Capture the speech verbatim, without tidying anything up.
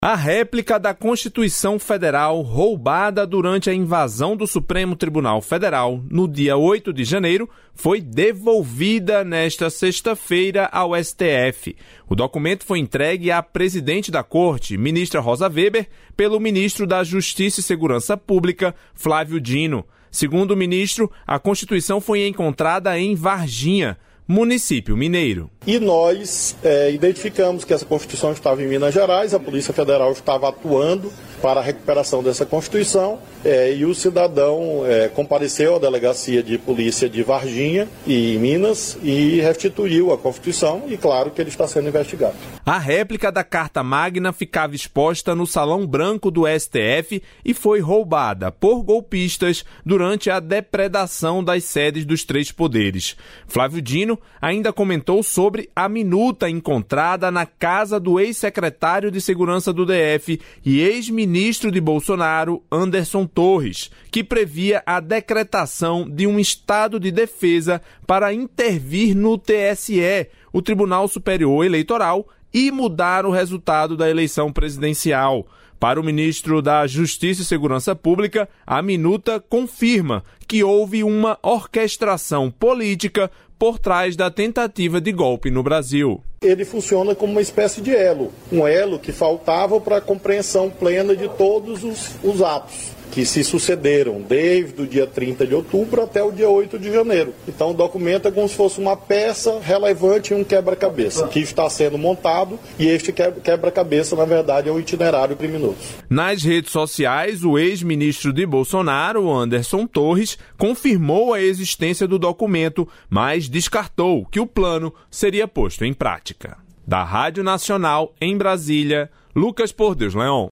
A réplica da Constituição Federal roubada durante a invasão do Supremo Tribunal Federal no dia oito de janeiro foi devolvida nesta sexta-feira ao S T F. O documento foi entregue à presidente da Corte, ministra Rosa Weber, pelo ministro da Justiça e Segurança Pública, Flávio Dino. Segundo o ministro, a Constituição foi encontrada em Varginha, município mineiro. E nós é, identificamos que essa Constituição estava em Minas Gerais, a Polícia Federal estava atuando para a recuperação dessa Constituição é, e o cidadão é, compareceu à delegacia de polícia de Varginha e Minas e restituiu a Constituição e claro que ele está sendo investigado. A réplica da Carta Magna ficava exposta no Salão Branco do S T F e foi roubada por golpistas durante a depredação das sedes dos três poderes. Flávio Dino ainda comentou sobre a minuta encontrada na casa do ex-secretário de Segurança do D F e ex-ministro de Bolsonaro, Anderson Torres, que previa a decretação de um estado de defesa para intervir no T S E, o Tribunal Superior Eleitoral, e mudar o resultado da eleição presidencial. Para o ministro da Justiça e Segurança Pública, a minuta confirma que houve uma orquestração política por trás da tentativa de golpe no Brasil. Ele funciona como uma espécie de elo, um elo que faltava para a compreensão plena de todos os, os atos que se sucederam desde o dia trinta de outubro até o dia oito de janeiro. Então o documento é como se fosse uma peça relevante em um quebra-cabeça que está sendo montado e este quebra-cabeça, na verdade, é o itinerário criminoso. Nas redes sociais, o ex-ministro de Bolsonaro, Anderson Torres, confirmou a existência do documento, mas descartou que o plano seria posto em prática. Da Rádio Nacional, em Brasília, Lucas Por Deus Leão.